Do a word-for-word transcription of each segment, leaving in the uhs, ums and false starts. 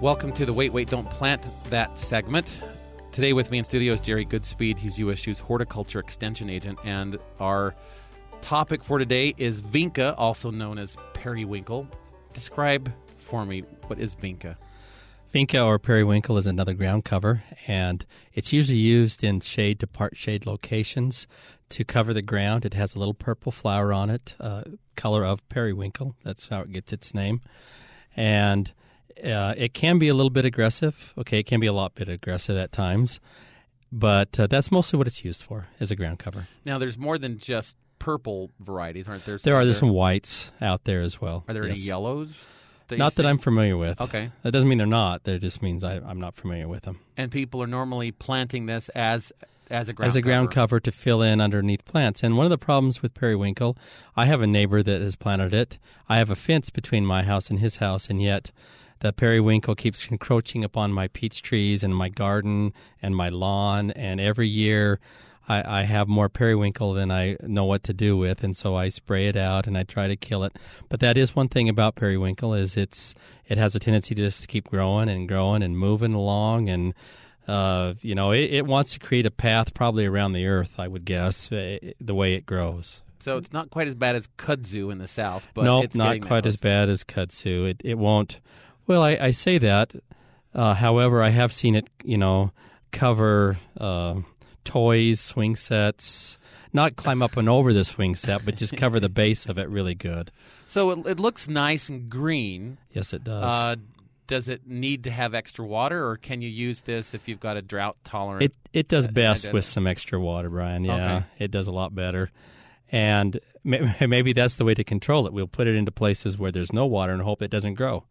Welcome to the Wait, Wait, Don't Plant That segment. Today with me in studio is Jerry Goodspeed. He's U S U's Horticulture Extension Agent. And our topic for today is Vinca, also known as periwinkle. Describe for me, what is Vinca? Vinca or periwinkle is another ground cover, and it's usually used in shade to part shade locations to cover the ground. It has a little purple flower on it, uh, color of periwinkle. That's how it gets its name. And uh, it can be a little bit aggressive. Okay, it can be a lot bit aggressive at times, but uh, that's mostly what it's used for, as a ground cover. Now, there's more than just purple varieties, aren't there? There are there's some whites out there as well. Are there yes. any yellows? That not that I'm familiar with. Okay. That doesn't mean they're not. That just means I, I'm not familiar with them. And people are normally planting this as as a ground As a cover. ground cover to fill in underneath plants. And one of the problems with periwinkle, I have a neighbor that has planted it. I have a fence between my house and his house, and yet the periwinkle keeps encroaching upon my peach trees and my garden and my lawn. And every year I, I have more periwinkle than I know what to do with, and so I spray it out and I try to kill it. But that is one thing about periwinkle, is it's it has a tendency to just keep growing and growing and moving along, and uh, you know it, it wants to create a path probably around the earth, I would guess, uh, the way it grows. So it's not quite as bad as kudzu in the south, but nope, it's not quite as bad as kudzu. It it won't. Well, I, I say that. Uh, however, I have seen it, you know, cover Uh, toys, swing sets, not climb up and over the swing set, but just cover the base of it really good. So it, it looks nice and green. Yes, it does. Uh, does it need to have extra water, or can you use this if you've got a drought tolerant? It it does uh, best uh, with some extra water, Brian. Yeah, okay. It does a lot better. And maybe that's the way to control it. We'll put it into places where there's no water and hope it doesn't grow.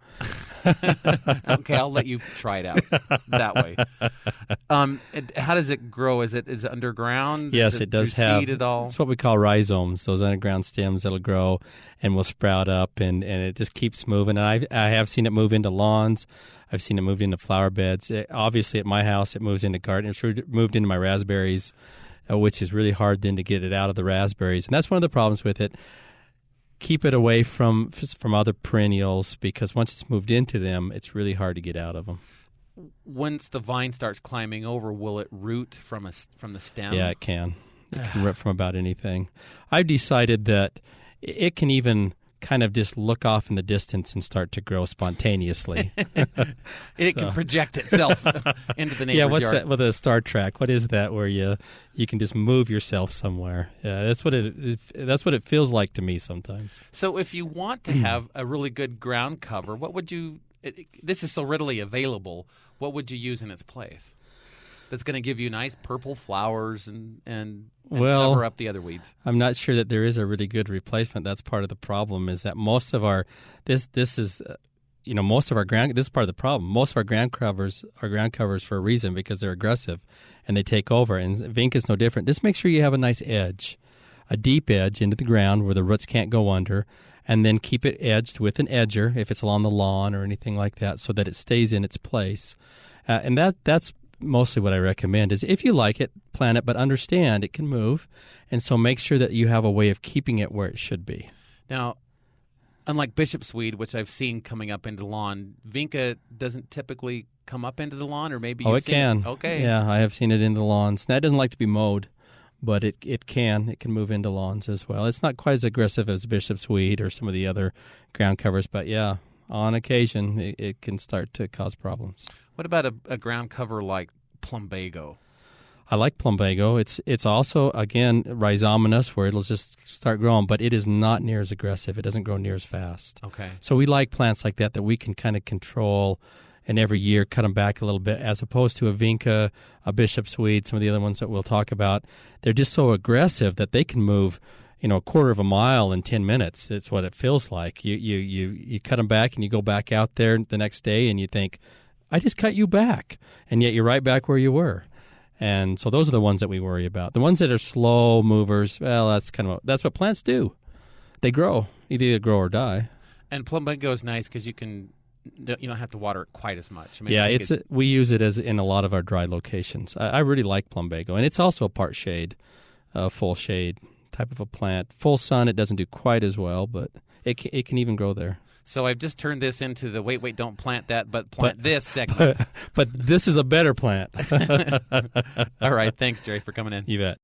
Okay, I'll let you try it out that way. Um, it, how does it grow? Is it is it underground? Yes, is it, it does through have. Seed at all? It's what we call rhizomes. Those underground stems that'll grow and will sprout up, and, and it just keeps moving. And I I have seen it move into lawns. I've seen it move into flower beds. It, obviously, at my house, it moves into garden. It's moved into my raspberries, uh, which is really hard then to get it out of the raspberries. And that's one of the problems with it. Keep it away from from other perennials, because once it's moved into them, it's really hard to get out of them. Once the vine starts climbing over, will it root from a from the stem? Yeah, it can. It can root from about anything. I've decided that it can even kind of just look off in the distance and start to grow spontaneously. It can So. project itself into the neighbor's Yeah, what's yard. that with a Star Trek? What is that where you you can just move yourself somewhere? Yeah, that's what it, it that's what it feels like to me sometimes. So if you want to have a really good ground cover, what would you it, it- this is so readily available, what would you use in its place that's going to give you nice purple flowers and, and, and Well, cover up the other weeds? I'm not sure that there is a really good replacement. That's part of the problem, is that most of our this this is uh, you know most of our ground this is part of the problem. Most of our ground covers are ground covers for a reason, because they're aggressive and they take over. And Vinca is no different. Just make sure you have a nice edge, a deep edge into the ground where the roots can't go under, and then keep it edged with an edger if it's along the lawn or anything like that, so that it stays in its place. Uh, and that that's mostly what I recommend. Is if you like it, plant it, but understand it can move, and so make sure that you have a way of keeping it where it should be. Now, unlike bishop's weed, which I've seen coming up into the lawn, Vinca doesn't typically come up into the lawn, or maybe Oh, you've it seen can. Okay. Yeah, I have seen it in the lawns. Now, it doesn't like to be mowed, but it it can. It can move into lawns as well. It's not quite as aggressive as bishop's weed or some of the other ground covers, but yeah, on occasion, it, it can start to cause problems. What about a, a ground cover like plumbago? I like plumbago. It's it's also, again, rhizominous, where it'll just start growing, but it is not near as aggressive. It doesn't grow near as fast. Okay. So we like plants like that that we can kind of control, and every year cut them back a little bit, as opposed to a Vinca, a bishop's weed, some of the other ones that we'll talk about. They're just so aggressive that they can move, you know, a quarter of a mile in ten minutes. That's what it feels like. You you you you cut them back, and you go back out there the next day, and you think, I just cut you back, and yet you're right back where you were. And so those are the ones that we worry about. The ones that are slow movers, well, that's kind of that's what plants do. They grow, either grow or die. And plumbago is nice because you can you don't have to water it quite as much. I mean, Yeah, like it's it- a, we use it as in a lot of our dry locations. I, I really like plumbago, and it's also a part shade, uh, full shade type of a plant. Full sun, it doesn't do quite as well, but it can, it can even grow there. So I've just turned this into the wait, wait, don't plant that, but plant But- this segment. But, but this is a better plant. All right. Thanks, Jerry, for coming in. You bet.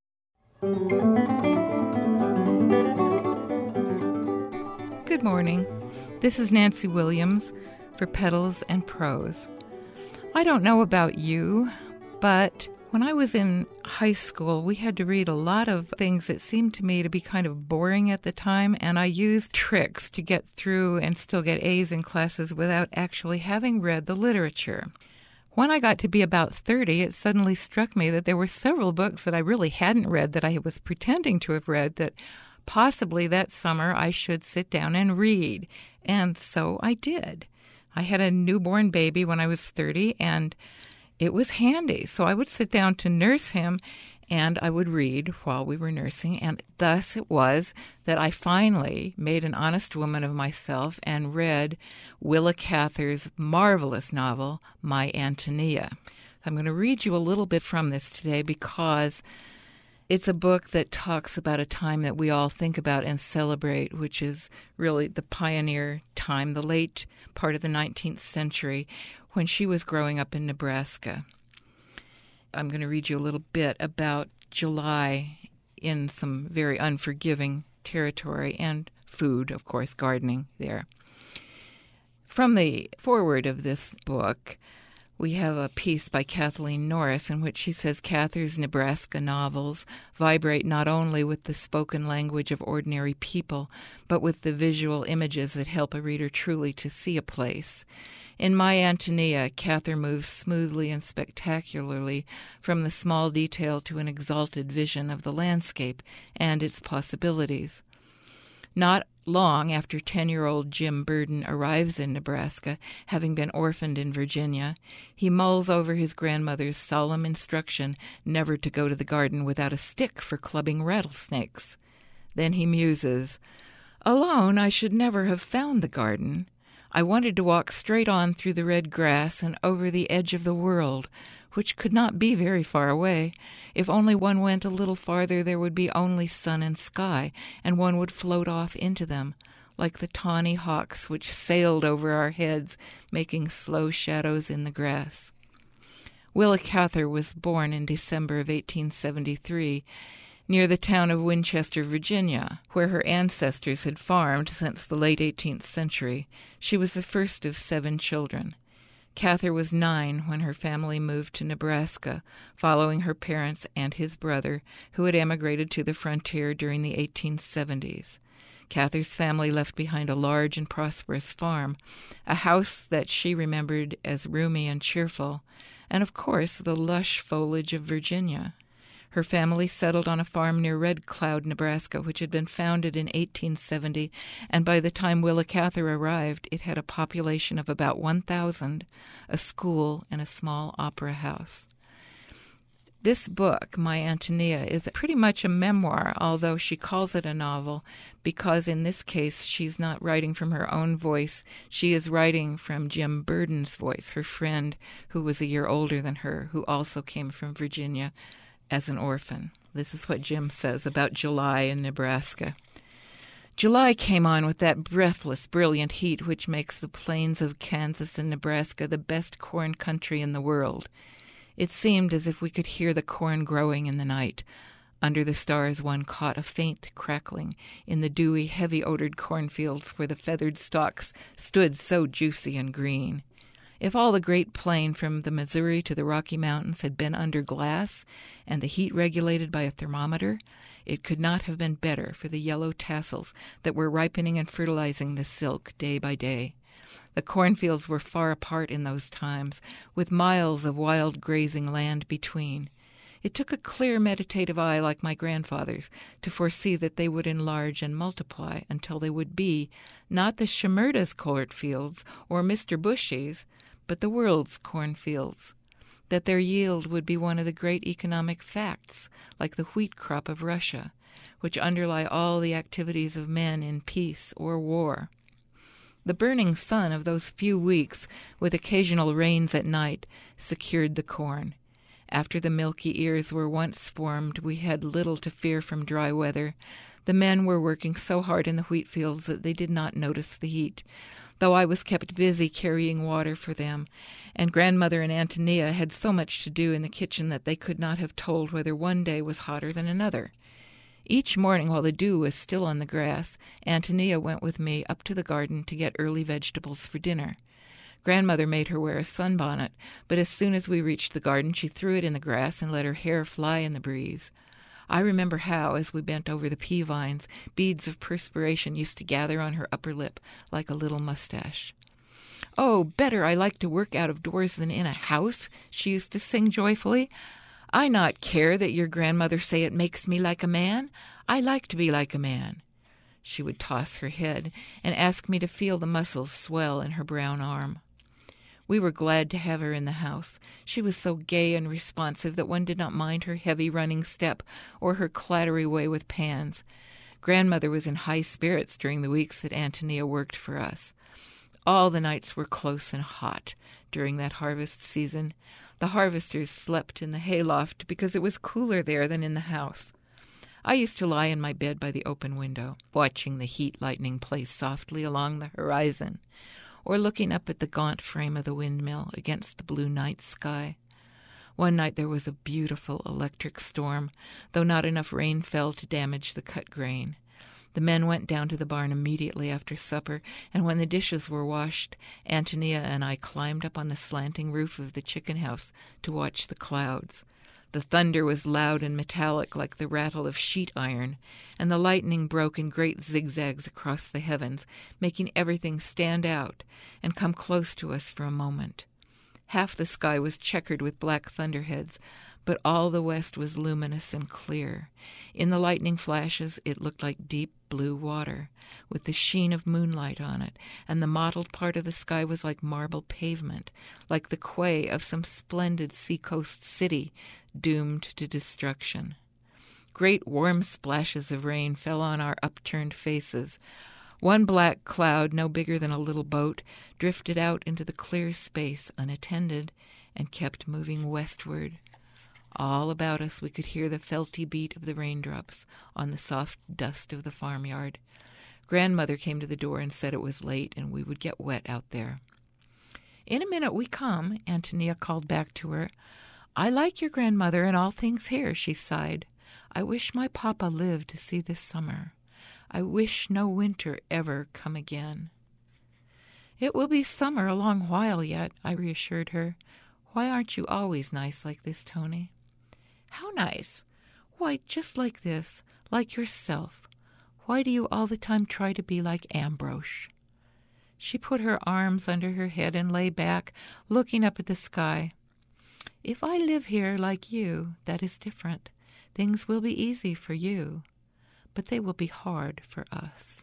Good morning. This is Nancy Williams for Petals and Prose. I don't know about you, but when I was in high school, we had to read a lot of things that seemed to me to be kind of boring at the time, and I used tricks to get through and still get A's in classes without actually having read the literature. When I got to be about thirty, it suddenly struck me that there were several books that I really hadn't read that I was pretending to have read that possibly that summer I should sit down and read. And so I did. I had a newborn baby when I was thirty, and it was handy. So I would sit down to nurse him, and I would read while we were nursing. And thus it was that I finally made an honest woman of myself and read Willa Cather's marvelous novel, My Antonia. I'm going to read you a little bit from this today because it's a book that talks about a time that we all think about and celebrate, which is really the pioneer time, the late part of the nineteenth century, when she was growing up in Nebraska. I'm going to read you a little bit about July in some very unforgiving territory and food, of course, gardening there. From the foreword of this book, we have a piece by Kathleen Norris in which she says Cather's Nebraska novels vibrate not only with the spoken language of ordinary people, but with the visual images that help a reader truly to see a place. In My Antonia, Cather moves smoothly and spectacularly from the small detail to an exalted vision of the landscape and its possibilities. Not long after ten-year-old Jim Burden arrives in Nebraska, having been orphaned in Virginia, he mulls over his grandmother's solemn instruction never to go to the garden without a stick for clubbing rattlesnakes. Then he muses, "Alone, I should never have found the garden. I wanted to walk straight on through the red grass and over the edge of the world, which could not be very far away. If only one went a little farther, there would be only sun and sky, and one would float off into them, like the tawny hawks which sailed over our heads, making slow shadows in the grass." Willa Cather was born in December of eighteen seventy-three, near the town of Winchester, Virginia, where her ancestors had farmed since the late eighteenth century. She was the first of seven children. Cather was nine when her family moved to Nebraska, following her parents and his brother, who had emigrated to the frontier during the eighteen seventies. Cather's family left behind a large and prosperous farm, a house that she remembered as roomy and cheerful, and, of course, the lush foliage of Virginia. Her family settled on a farm near Red Cloud, Nebraska, which had been founded in eighteen seventy, and by the time Willa Cather arrived, it had a population of about one thousand, a school, and a small opera house. This book, My Antonia, is pretty much a memoir, although she calls it a novel, because in this case she's not writing from her own voice. She is writing from Jim Burden's voice, her friend who was a year older than her, who also came from Virginia as an orphan. This is what Jim says about July in Nebraska. July came on with that breathless, brilliant heat which makes the plains of Kansas and Nebraska the best corn country in the world. It seemed as if we could hear the corn growing in the night. Under the stars one caught a faint crackling in the dewy, heavy-odored cornfields where the feathered stalks stood so juicy and green. If all the Great Plain from the Missouri to the Rocky Mountains had been under glass and the heat regulated by a thermometer, it could not have been better for the yellow tassels that were ripening and fertilizing the silk day by day. The cornfields were far apart in those times, with miles of wild grazing land between. It took a clear, meditative eye like my grandfather's to foresee that they would enlarge and multiply until they would be not the Shimerda's cornfields or Mister Bushy's, but the world's cornfields, that their yield would be one of the great economic facts, like the wheat crop of Russia, which underlie all the activities of men in peace or war. The burning sun of those few weeks, with occasional rains at night, secured the corn. After the milky ears were once formed, we had little to fear from dry weather. The men were working so hard in the wheat fields that they did not notice the heat. though I was kept busy carrying water for them, and Grandmother and Antonia had so much to do in the kitchen that they could not have told whether one day was hotter than another. Each morning, while the dew was still on the grass, Antonia went with me up to the garden to get early vegetables for dinner. Grandmother made her wear a sunbonnet, but as soon as we reached the garden, she threw it in the grass and let her hair fly in the breeze. I remember how, as we bent over the pea vines, beads of perspiration used to gather on her upper lip like a little mustache. "Oh, better I like to work out of doors than in a house," she used to sing joyfully. "I not care that your grandmother say it makes me like a man. I like to be like a man." She would toss her head and ask me to feel the muscles swell in her brown arm. We were glad to have her in the house. She was so gay and responsive that one did not mind her heavy running step or her clattery way with pans. Grandmother was in high spirits during the weeks that Antonia worked for us. All the nights were close and hot during that harvest season. The harvesters slept in the hayloft because it was cooler there than in the house. I used to lie in my bed by the open window, watching the heat lightning play softly along the horizon, or looking up at the gaunt frame of the windmill against the blue night sky. One night there was a beautiful electric storm, though not enough rain fell to damage the cut grain. The men went down to the barn immediately after supper, and when the dishes were washed, Antonia and I climbed up on the slanting roof of the chicken house to watch the clouds. The thunder was loud and metallic like the rattle of sheet iron, and the lightning broke in great zigzags across the heavens, making everything stand out and come close to us for a moment. Half the sky was checkered with black thunderheads, but all the west was luminous and clear. In the lightning flashes it looked like deep blue water, with the sheen of moonlight on it, and the mottled part of the sky was like marble pavement, like the quay of some splendid seacoast city doomed to destruction. Great warm splashes of rain fell on our upturned faces. One black cloud, no bigger than a little boat, drifted out into the clear space unattended and kept moving westward. All about us we could hear the felty beat of the raindrops on the soft dust of the farmyard. Grandmother came to the door and said it was late and we would get wet out there. "In a minute we come," Antonia called back to her. "I like your grandmother and all things here," she sighed. "I wish my papa lived to see this summer. I wish no winter ever come again." "It will be summer a long while yet," I reassured her. "Why aren't you always nice like this, Tony?" "How nice?" "Why, just like this, like yourself. Why do you all the time try to be like Ambrose?" She put her arms under her head and lay back, looking up at the sky. "If I live here like you, that is different. Things will be easy for you, but they will be hard for us."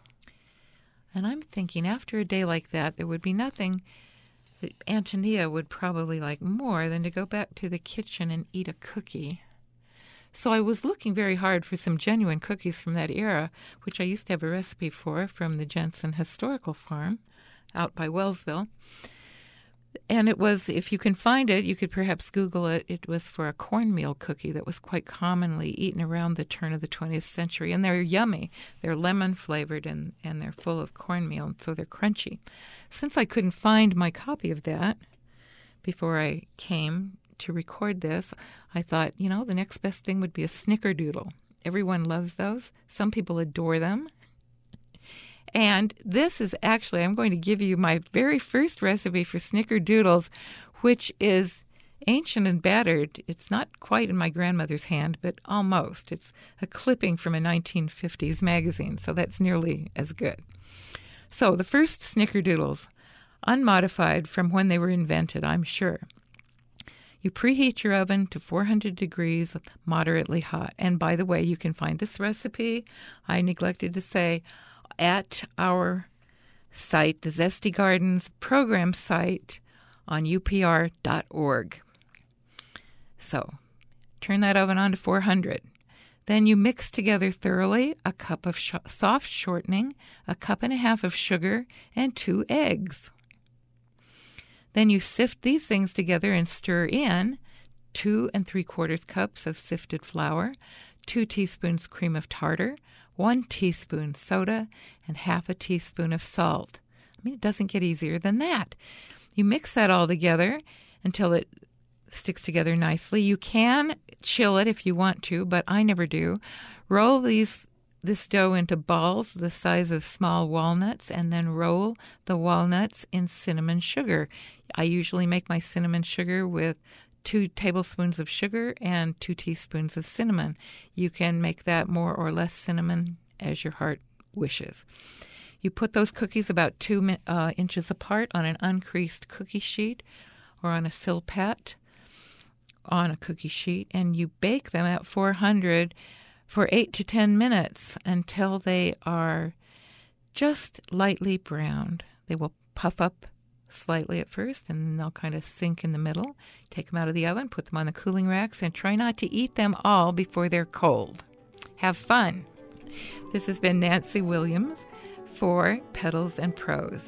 And I'm thinking after a day like that, there would be nothing that Antonia would probably like more than to go back to the kitchen and eat a cookie. So I was looking very hard for some genuine cookies from that era, which I used to have a recipe for from the Jensen Historical Farm out by Wellsville. And it was, if you can find it, you could perhaps Google it, it was for a cornmeal cookie that was quite commonly eaten around the turn of the twentieth century. And they're yummy. They're lemon-flavored and, and they're full of cornmeal, so they're crunchy. Since I couldn't find my copy of that before I came to record this, I thought, you know, the next best thing would be a snickerdoodle. Everyone loves those. Some people adore them. And this is actually, I'm going to give you my very first recipe for snickerdoodles, which is ancient and battered. It's not quite in my grandmother's hand, but almost. It's a clipping from a nineteen fifties magazine, so that's nearly as good. So the first snickerdoodles, unmodified from when they were invented, I'm sure. You preheat your oven to four hundred degrees, moderately hot. And by the way, you can find this recipe, I neglected to say, at our site, the Zesty Gardens program site on U P R dot org. So, turn that oven on to four hundred. Then you mix together thoroughly a cup of sh- soft shortening, a cup and a half of sugar, and two eggs. Then you sift these things together and stir in two and three quarters cups of sifted flour, two teaspoons cream of tartar, one teaspoon soda, and half a teaspoon of salt. mean, it doesn't get easier than that. You mix that all together until it sticks together nicely. You can chill it if you want to, but I never do. Roll these this dough into balls the size of small walnuts, and then roll the walnuts in cinnamon sugar. I usually make my cinnamon sugar with two tablespoons of sugar and two teaspoons of cinnamon. You can make that more or less cinnamon as your heart wishes. You put those cookies about two uh, inches apart on an uncreased cookie sheet or on a silpat on a cookie sheet, and you bake them at four hundred for eight to ten minutes until they are just lightly browned. They will puff up slightly at first, and then they'll kind of sink in the middle. Take them out of the oven, put them on the cooling racks, and try not to eat them all before they're cold. Have fun. This has been Nancy Williams for Petals and Prose.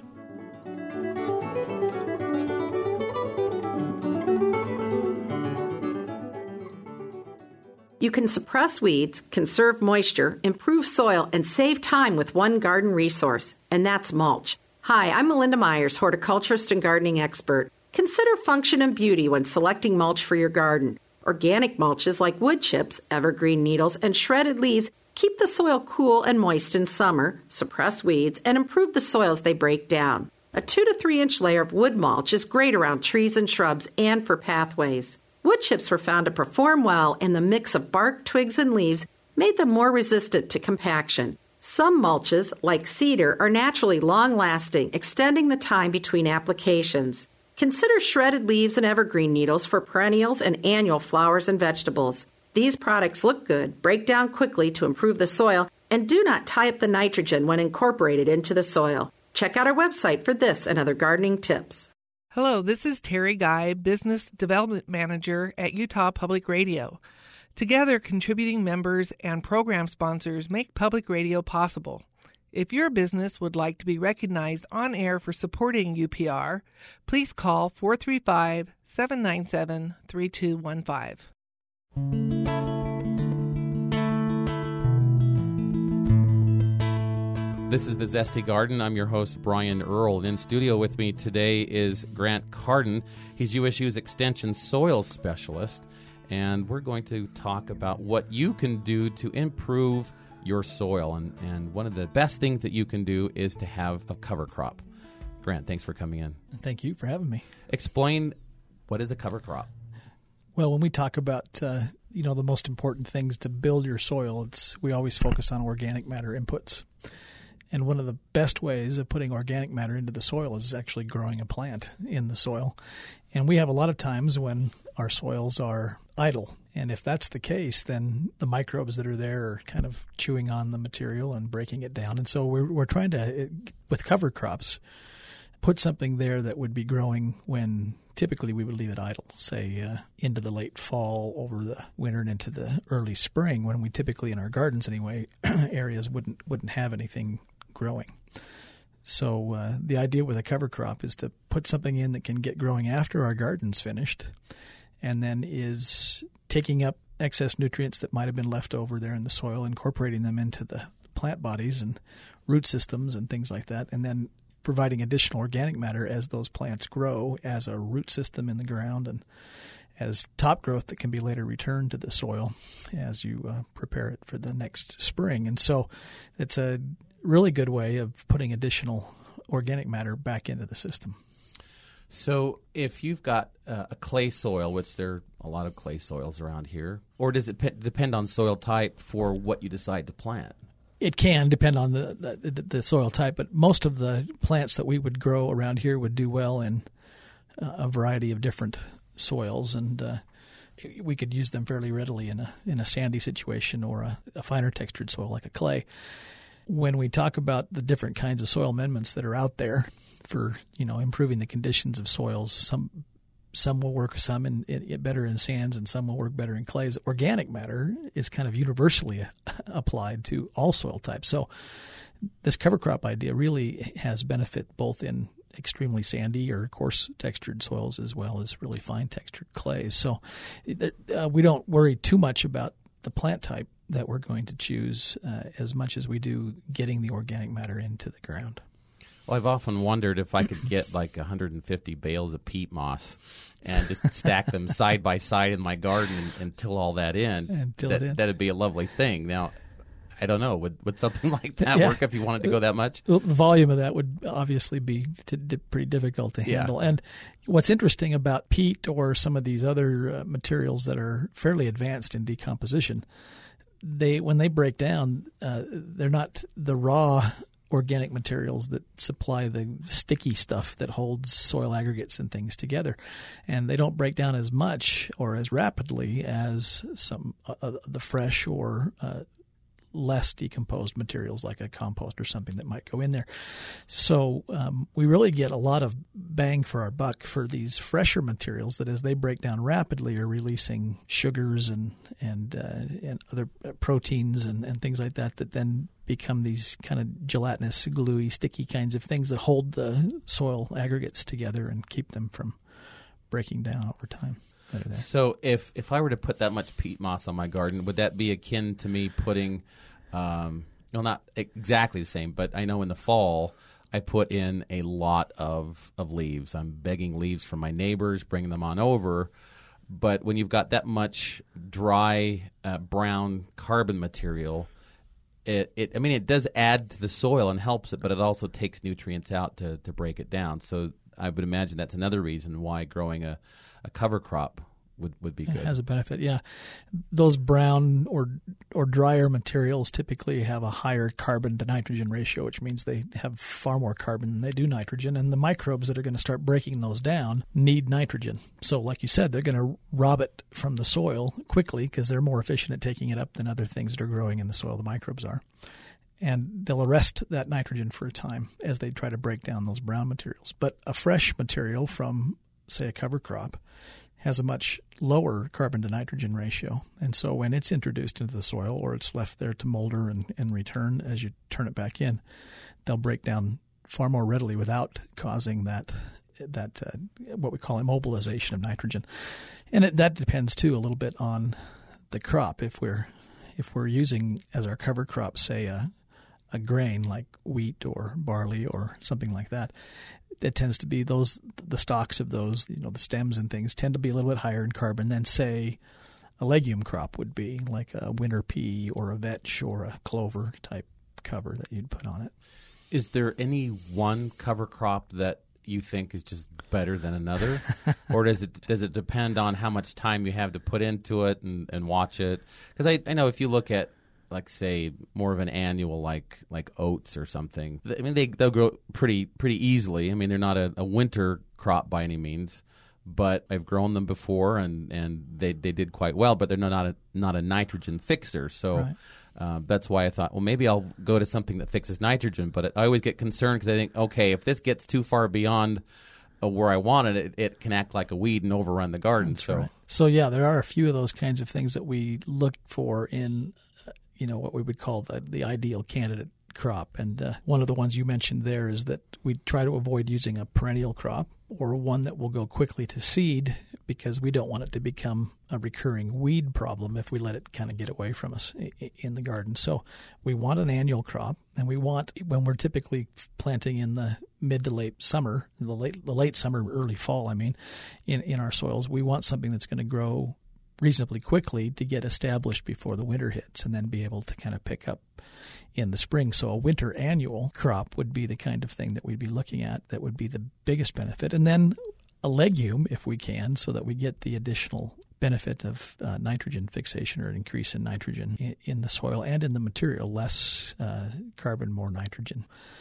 You can suppress weeds, conserve moisture, improve soil, and save time with one garden resource, and that's mulch. Hi, I'm Melinda Myers, horticulturist and gardening expert. Consider function and beauty when selecting mulch for your garden. Organic mulches like wood chips, evergreen needles, and shredded leaves keep the soil cool and moist in summer, suppress weeds, and improve the soils they break down. A two to three inch layer of wood mulch is great around trees and shrubs and for pathways. Wood chips were found to perform well, and the mix of bark, twigs, and leaves made them more resistant to compaction. Some mulches, like cedar, are naturally long-lasting, extending the time between applications. Consider shredded leaves and evergreen needles for perennials and annual flowers and vegetables. These products look good, break down quickly to improve the soil, and do not tie up the nitrogen when incorporated into the soil. Check out our website for this and other gardening tips. Hello, this is Terry Guy, Business Development Manager at Utah Public Radio. Together, contributing members and program sponsors make public radio possible. If your business would like to be recognized on air for supporting U P R, please call four three five, seven nine seven, three two one five. This is The Zesty Garden. I'm your host, Brian Earl. And in studio with me today is Grant Carden. He's U S U's Extension Soil Specialist. And we're going to talk about what you can do to improve your soil. And, and one of the best things that you can do is to have a cover crop. Grant, thanks for coming in. Thank you for having me. Explain, what is a cover crop? Well, when we talk about uh, you know the most important things to build your soil, it's we always focus on organic matter inputs. And one of the best ways of putting organic matter into the soil is actually growing a plant in the soil. And we have a lot of times when our soils are idle. And if that's the case, then the microbes that are there are kind of chewing on the material and breaking it down. And so we're, we're trying to, with cover crops, put something there that would be growing when typically we would leave it idle, say uh, into the late fall, over the winter, and into the early spring, when we typically, in our gardens anyway, areas wouldn't wouldn't have anything growing. So uh, the idea with a cover crop is to put something in that can get growing after our garden's finished, and then is taking up excess nutrients that might have been left over there in the soil, incorporating them into the plant bodies and root systems and things like that, and then providing additional organic matter as those plants grow as a root system in the ground and as top growth that can be later returned to the soil as you uh, prepare it for the next spring. And so it's a really good way of putting additional organic matter back into the system. So if you've got uh, a clay soil, which there are a lot of clay soils around here, or does it pe- depend on soil type for what you decide to plant? It can depend on the, the the soil type, but most of the plants that we would grow around here would do well in uh, a variety of different soils, and uh, we could use them fairly readily in a in a sandy situation or a, a finer textured soil like a clay. When we talk about the different kinds of soil amendments that are out there for you know improving the conditions of soils, some some will work some in, in better in sands and some will work better in clays. Organic matter is kind of universally applied to all soil types. So this cover crop idea really has benefit both in extremely sandy or coarse textured soils as well as really fine textured clays. So uh, we don't worry too much about the plant type that we're going to choose uh, as much as we do getting the organic matter into the ground. Well, I've often wondered if I could get like one hundred fifty bales of peat moss and just stack them side by side in my garden and, and till all that in. And till that, it in. That'd be a lovely thing. Now, I don't know. Would would something like that Yeah. work if you wanted to go that much? Well, the volume of that would obviously be t- t- pretty difficult to Yeah. handle. And what's interesting about peat or some of these other uh, materials that are fairly advanced in decomposition, they when they break down, uh, they're not the raw organic materials that supply the sticky stuff that holds soil aggregates and things together, and they don't break down as much or as rapidly as some uh, uh, the fresh or uh, less decomposed materials like a compost or something that might go in there. So um, we really get a lot of bang for our buck for these fresher materials that, as they break down rapidly, are releasing sugars and and uh, and other proteins and, and things like that that then become these kind of gelatinous, gluey, sticky kinds of things that hold the soil aggregates together and keep them from breaking down over time. So if, if I were to put that much peat moss on my garden, would that be akin to me putting, um, well, not exactly the same, but I know in the fall I put in a lot of, of leaves. I'm begging leaves from my neighbors, bringing them on over. But when you've got that much dry, uh, brown carbon material, it, it I mean, it does add to the soil and helps it, but it also takes nutrients out to, to break it down. So I would imagine that's another reason why growing a A cover crop would, would be good. It has a benefit, yeah. Those brown or or drier materials typically have a higher carbon to nitrogen ratio, which means they have far more carbon than they do nitrogen. And the microbes that are going to start breaking those down need nitrogen. So like you said, they're going to rob it from the soil quickly because they're more efficient at taking it up than other things that are growing in the soil, the microbes are. And they'll arrest that nitrogen for a time as they try to break down those brown materials. But a fresh material from, say, a cover crop has a much lower carbon to nitrogen ratio. And so when it's introduced into the soil or it's left there to molder and, and return as you turn it back in, they'll break down far more readily without causing that that uh, what we call immobilization of nitrogen. And it, that depends too a little bit on the crop. If we're if we're using as our cover crop, say a a grain like wheat or barley or something like that, it tends to be those the stalks of those, you know, the stems and things tend to be a little bit higher in carbon than, say, a legume crop would be, like a winter pea or a vetch or a clover type cover that you'd put on it. Is there any one cover crop that you think is just better than another, or does it does it depend on how much time you have to put into it and, and watch it? Because I, I know if you look at, like, say, more of an annual like like oats or something, I mean, they, they'll grow pretty pretty easily. I mean, they're not a, a winter crop by any means, but I've grown them before, and, and they, they did quite well, but they're not a, not a nitrogen fixer. So Right. uh, that's why I thought, well, maybe I'll go to something that fixes nitrogen. But I always get concerned because I think, okay, if this gets too far beyond uh, where I want it, it, it can act like a weed and overrun the garden. That's so right. So, yeah, there are a few of those kinds of things that we look for in you know, what we would call the, the ideal candidate crop. And uh, one of the ones you mentioned there is that we try to avoid using a perennial crop or one that will go quickly to seed because we don't want it to become a recurring weed problem if we let it kind of get away from us in the garden. So we want an annual crop, and we want, when we're typically planting in the mid to late summer, the late, the late summer, early fall, I mean, in, in our soils, we want something that's going to grow reasonably quickly to get established before the winter hits and then be able to kind of pick up in the spring. So a winter annual crop would be the kind of thing that we'd be looking at that would be the biggest benefit. And then a legume, if we can, so that we get the additional benefit of uh, nitrogen fixation or an increase in nitrogen in, in the soil and in the material, less uh, carbon, more nitrogen.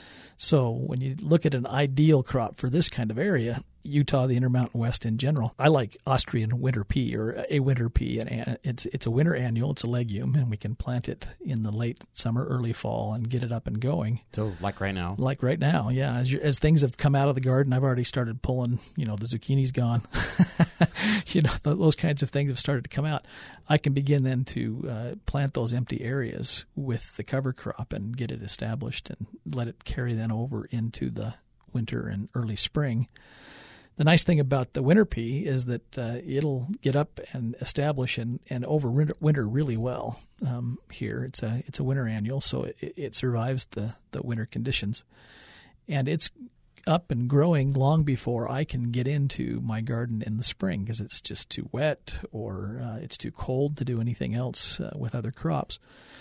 So when you look at an ideal crop for this kind of area, Utah, the Intermountain West in general, I like Austrian winter pea or a winter pea. And it's it's a winter annual, it's a legume, and we can plant it in the late summer, early fall, and get it up and going. So like right now? Like right now, yeah. As you, as things have come out of the garden, I've already started pulling, you know, the zucchini's gone. you know, those kinds of things have started to come out. I can begin then to uh, plant those empty areas with the cover crop and get it established and let it carry then over into the winter and early spring. The nice thing about the winter pea is that uh, it'll get up and establish and, and over winter really well um, here. It's a it's a winter annual, so it, it survives the, the winter conditions. And it's up and growing long before I can get into my garden in the spring because it's just too wet or uh, it's too cold to do anything else uh, with other crops.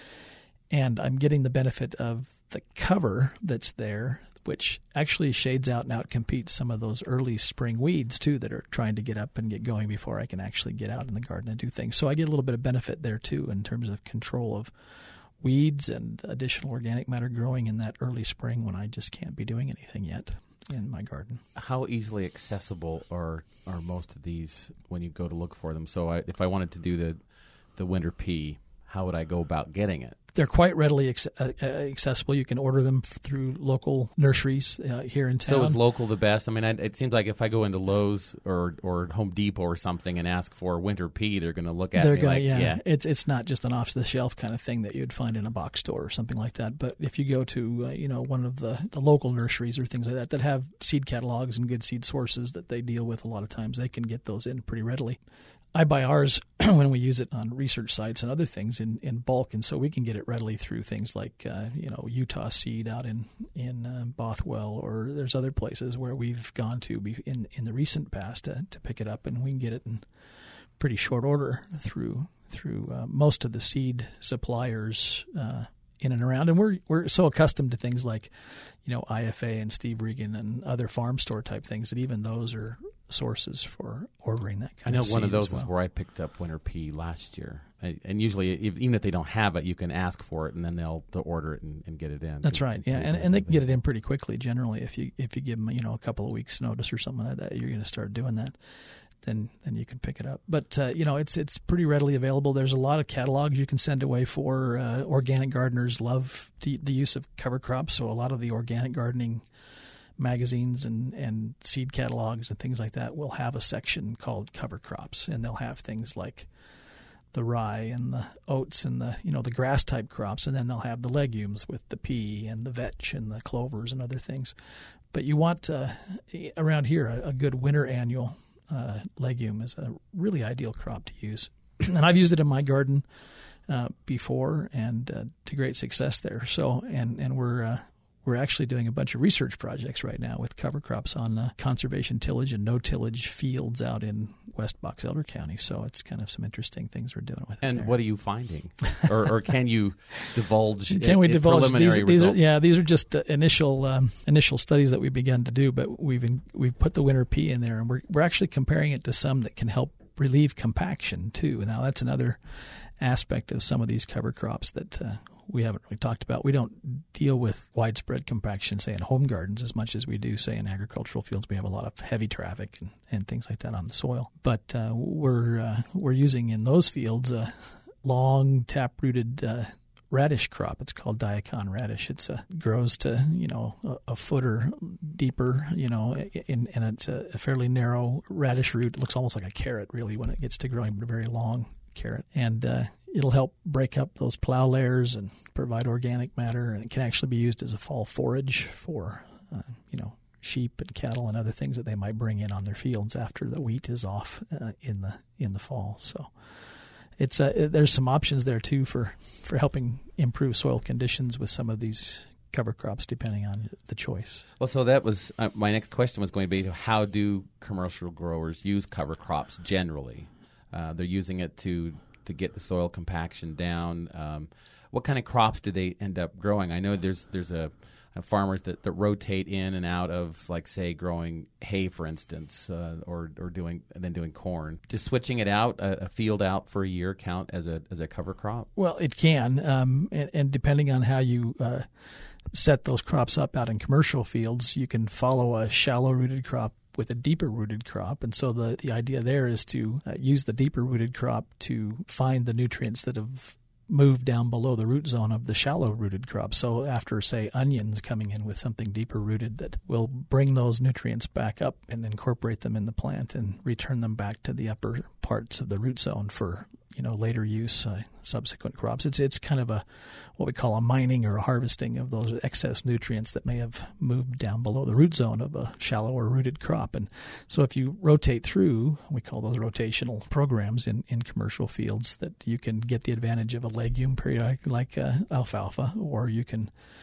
And I'm getting the benefit of the cover that's there, which actually shades out and outcompetes some of those early spring weeds, too, that are trying to get up and get going before I can actually get out in the garden and do things. So I get a little bit of benefit there, too, in terms of control of weeds and additional organic matter growing in that early spring when I just can't be doing anything yet in my garden. How easily accessible are are most of these when you go to look for them? So I, if I wanted to do the the winter pea, how would I go about getting it? They're quite readily ex- uh, accessible. You can order them f- through local nurseries uh, here in town. So is local the best? I mean, I, it seems like if I go into Lowe's or, or Home Depot or something and ask for winter pea, they're going to look at they're me gonna, like, yeah. yeah. It's it's not just an off-the-shelf kind of thing that you'd find in a box store or something like that. But if you go to uh, you know one of the, the local nurseries or things like that that have seed catalogs and good seed sources that they deal with a lot of times, they can get those in pretty readily. I buy ours when we use it on research sites and other things in, in bulk, and so we can get it readily through things like uh, you know Utah Seed out in in uh, Bothwell, or there's other places where we've gone to be in, in the recent past to, to pick it up, and we can get it in pretty short order through through uh, most of the seed suppliers uh, in and around. And we're we're so accustomed to things like you know I F A and Steve Regan and other farm store type things that even those are sources for ordering that kind I know of seed one of those as well. is where I picked up winter pea last year. I, and usually, if, even if they don't have it, you can ask for it, and then they'll, they'll order it and, and get it in. That's It's right, yeah, pretty and and they can get it available. in pretty quickly. Generally, if you if you give them you know a couple of weeks notice or something like that, you're going to start doing that. Then then you can pick it up. But uh, you know it's it's pretty readily available. There's a lot of catalogs you can send away for. Uh, organic gardeners love the, the use of cover crops, so a lot of the organic gardening magazines and, and seed catalogs and things like that will have a section called cover crops, and they'll have things like the rye and the oats and the you know the grass type crops, and then they'll have the legumes with the pea and the vetch and the clovers and other things. But you want uh, around here a, a good winter annual uh, legume is a really ideal crop to use, and I've used it in my garden uh, before and uh, to great success there. So and and we're uh, We're actually doing a bunch of research projects right now with cover crops on uh, conservation tillage and no-tillage fields out in West Box Elder County. So it's kind of some interesting things we're doing with it. And there. what are you finding? or, or can you divulge Can i- we i- divulge preliminary these? These are, results? yeah, these are just uh, initial um, initial studies that we've begun to do, but we've in, we've put the winter pea in there, and we're we're actually comparing it to some that can help relieve compaction too. Now that's another aspect of some of these cover crops that uh, we haven't really talked about. We don't deal with widespread compaction, say, in home gardens as much as we do, say, in agricultural fields. We have a lot of heavy traffic and, and things like that on the soil. But uh, we're uh, we're using in those fields a long tap-rooted uh, radish crop. It's called Diacon radish. It's a grows to you know a, a foot or deeper, you know, in, and it's a, a fairly narrow radish root. It looks almost like a carrot, really, when it gets to growing, but a very long carrot, and uh, it'll help break up those plow layers and provide organic matter, and it can actually be used as a fall forage for uh, you know sheep and cattle and other things that they might bring in on their fields after the wheat is off uh, in the in the fall. So it's uh, there's some options there too for for helping improve soil conditions with some of these cover crops, depending on the choice. Well, so that was uh, my next question was going to be, how do commercial growers use cover crops generally? Uh, they're using it to, to get the soil compaction down. Um, what kind of crops do they end up growing? I know there's there's a, a farmers that, that rotate in and out of, like, say, growing hay, for instance, uh, or or doing and then doing corn. Does switching it out, a, a field out for a year, count as a as a cover crop? Well, it can, um, and, and depending on how you uh, set those crops up out in commercial fields, you can follow a shallow-rooted crop with a deeper-rooted crop. And so the, the idea there is to uh, use the deeper-rooted crop to find the nutrients that have moved down below the root zone of the shallow-rooted crop. So after, say, onions coming in with something deeper-rooted that will bring those nutrients back up and incorporate them in the plant and return them back to the upper parts of the root zone for you know later use, uh, subsequent crops. It's it's kind of a what we call a mining or a harvesting of those excess nutrients that may have moved down below the root zone of a shallower rooted crop. And so if you rotate through, we call those rotational programs in, in commercial fields, that you can get the advantage of a legume periodic like uh, alfalfa, or you can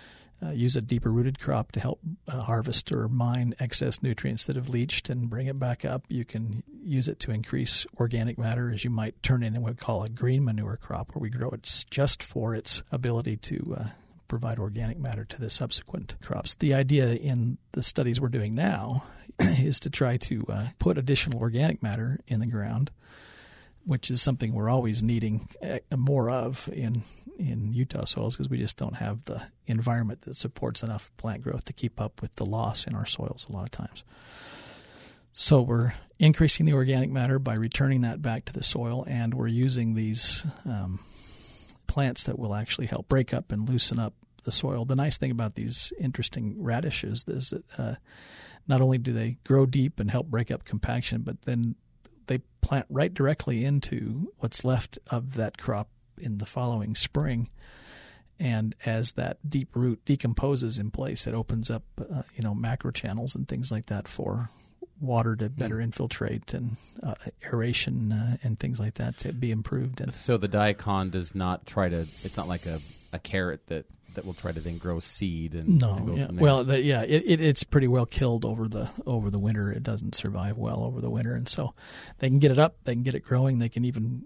uh, use a deeper rooted crop to help uh, harvest or mine excess nutrients that have leached and bring it back up. You can use it to increase organic matter, as you might turn in what we call a green manure crop, where we grow it just for its ability to uh, provide organic matter to the subsequent crops. The idea in the studies we're doing now is to try to uh, put additional organic matter in the ground, which is something we're always needing more of in in Utah soils, because we just don't have the environment that supports enough plant growth to keep up with the loss in our soils a lot of times. So we're increasing the organic matter by returning that back to the soil, and we're using these um, plants that will actually help break up and loosen up the soil. The nice thing about these interesting radishes is that uh, not only do they grow deep and help break up compaction, but then they plant right directly into what's left of that crop in the following spring. And as that deep root decomposes in place, it opens up, uh, you know, macro channels and things like that for water to better mm. infiltrate, and uh, aeration uh, and things like that to be improved. And so the daikon does not try to, it's not like a, a carrot that, that will try to then grow seed and, no, and go yeah. from there. Well, the, yeah, it, it, it's pretty well killed over the over the winter. It doesn't survive well over the winter, and so they can get it up, they can get it growing, they can even,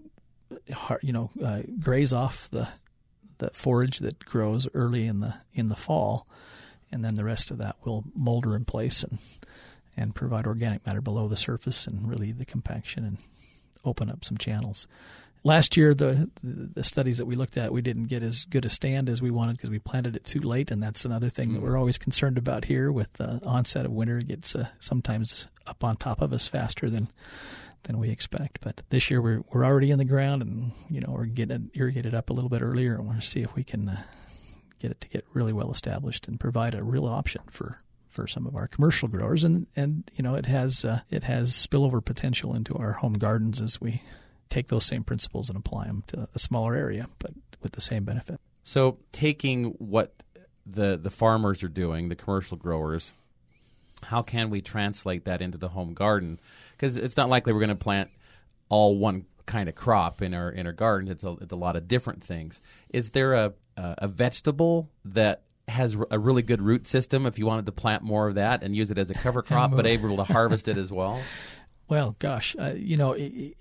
you know, uh, graze off the the forage that grows early in the in the fall, and then the rest of that will molder in place and and provide organic matter below the surface and relieve the compaction and open up some channels. Last year, the the studies that we looked at, we didn't get as good a stand as we wanted because we planted it too late, and that's another thing mm. that we're always concerned about here with the onset of winter. It gets uh, sometimes up on top of us faster than than we expect. But this year, we're we're already in the ground, and you know we're getting it irrigated up a little bit earlier, and we'll see if we can uh, get it to get really well established and provide a real option for. for some of our commercial growers, and, and you know it has uh, it has spillover potential into our home gardens as we take those same principles and apply them to a smaller area, but with the same benefit. So taking what the the farmers are doing, the commercial growers, how can we translate that into the home garden? Because it's not likely we're going to plant all one kind of crop in our in our garden. It's a it's a lot of different things. Is there a a, a vegetable that has a really good root system if you wanted to plant more of that and use it as a cover crop, but able to harvest it as well? Well, gosh, uh, you know,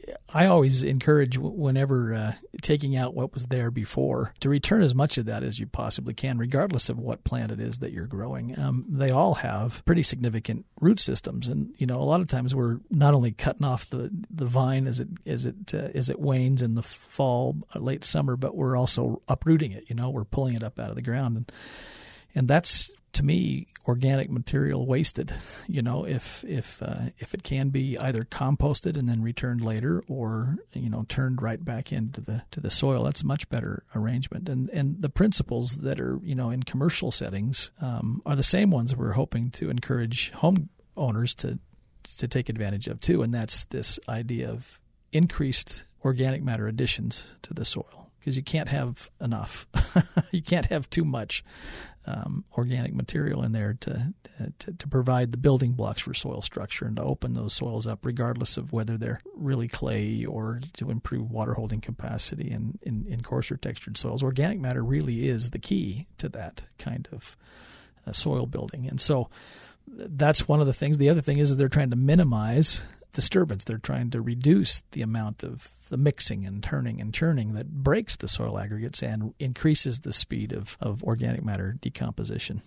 I always encourage whenever uh, taking out what was there before to return as much of that as you possibly can, regardless of what plant it is that you're growing. Um, they all have pretty significant root systems, and you know, a lot of times we're not only cutting off the, the vine as it as it uh, as it wanes in the fall, late summer, but we're also uprooting it. You know, we're pulling it up out of the ground, and and that's, to me, organic material wasted. You know, if if uh, if it can be either composted and then returned later, or you know, turned right back into the to the soil, that's a much better arrangement. And and the principles that are, you know, in commercial settings um, are the same ones we're hoping to encourage home owners to to take advantage of too. And that's this idea of increased organic matter additions to the soil, because you can't have enough. You can't have too much um, organic material in there to, to to provide the building blocks for soil structure and to open those soils up, regardless of whether they're really clay or to improve water holding capacity in, in, in coarser textured soils. Organic matter really is the key to that kind of uh, soil building. And so that's one of the things. The other thing is that they're trying to minimize disturbance. They're trying to reduce the amount of the mixing and turning and churning that breaks the soil aggregates and increases the speed of, of organic matter decomposition.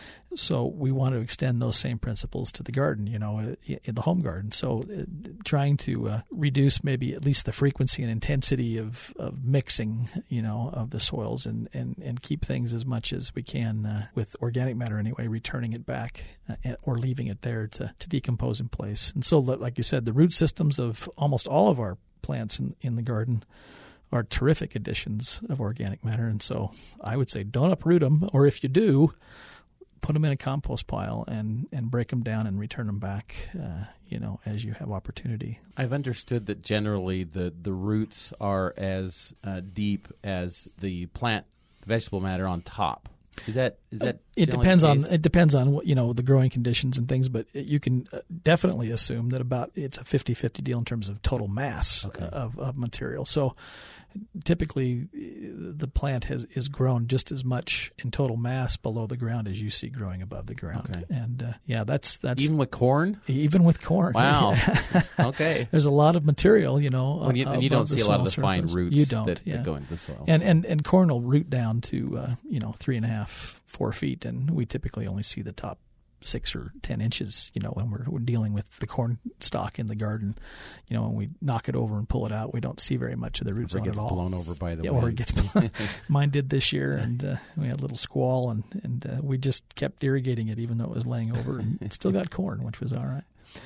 So we want to extend those same principles to the garden, you know, in the home garden. So uh, trying to uh, reduce maybe at least the frequency and intensity of, of mixing, you know, of the soils, and, and, and keep things as much as we can uh, with organic matter anyway, returning it back uh, or leaving it there to, to decompose in place. And so, like you said, the root systems of almost all of our plants in, in the garden are terrific additions of organic matter. And so I would say don't uproot them, or if you do, put them in a compost pile and, and break them down and return them back, uh, you know, as you have opportunity. I've understood that generally the, the roots are as uh, deep as the plant vegetable matter on top. Is that is that? It depends on it depends on you know the growing conditions and things, but you can definitely assume that about it's a fifty-fifty deal in terms of total mass okay. of, of material. So typically the plant has is grown just as much in total mass below the ground as you see growing above the ground. Okay. And uh, yeah, that's that's Even with corn? even with corn. Wow. Okay. There's a lot of material, you know. Well, you, and you don't above the see a lot of the soil fine surface. roots You don't, that, yeah. that go into the soil. And, so. and and corn will root down to uh, you know three and a half, four feet, and we typically only see the top six or ten inches. You know, when we're, we're dealing with the corn stalk in the garden, you know, when we knock it over and pull it out, we don't see very much of the roots or it on gets it all. blown over by the yeah, wind. or it gets mine did this year, and uh, we had a little squall, and and uh, we just kept irrigating it even though it was laying over, and it still got corn, which was all right.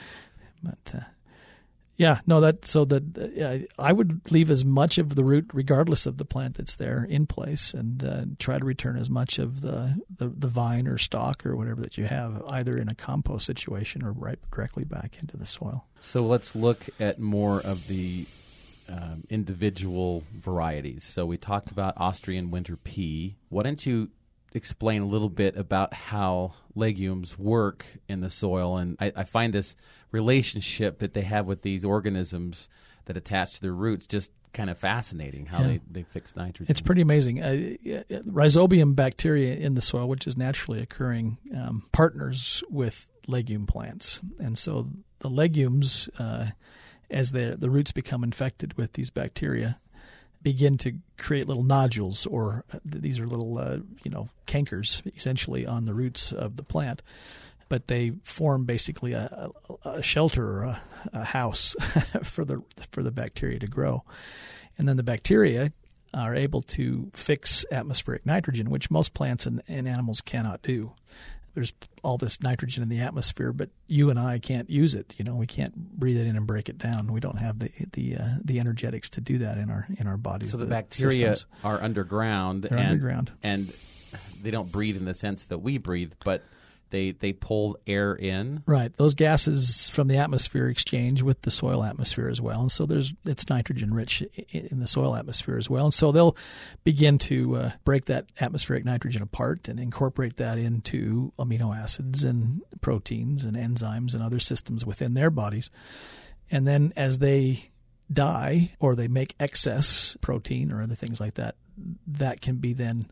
But uh, yeah, no, that so that uh, I would leave as much of the root, regardless of the plant that's there, in place, and uh, try to return as much of the, the the vine or stalk or whatever that you have, either in a compost situation or right directly back into the soil. So let's look at more of the um, individual varieties. So we talked about Austrian winter pea. Why don't you explain a little bit about how legumes work in the soil? And I, I find this relationship that they have with these organisms that attach to their roots just kind of fascinating, how Yeah. they, they fix nitrogen. It's pretty amazing. Uh, rhizobium bacteria in the soil, which is naturally occurring, um, partners with legume plants. And so the legumes, uh, as the the roots become infected with these bacteria, begin to create little nodules, or uh, these are little, uh, you know, cankers, essentially, on the roots of the plant. But they form basically a, a, a shelter or a, a house for the for the bacteria to grow. And then the bacteria are able to fix atmospheric nitrogen, which most plants and, and animals cannot do. There's all this nitrogen in the atmosphere, but you and I can't use it. You know, we can't breathe it in and break it down. We don't have the the uh, the energetics to do that in our in our bodies. So the, the bacteria systems. are underground. They're and, underground. And they don't breathe in the sense that we breathe, but They they pull air in. Right. Those gases from the atmosphere exchange with the soil atmosphere as well. And so there's it's nitrogen rich in the soil atmosphere as well. And so they'll begin to uh, break that atmospheric nitrogen apart and incorporate that into amino acids and proteins and enzymes and other systems within their bodies. And then as they die or they make excess protein or other things like that, that can be then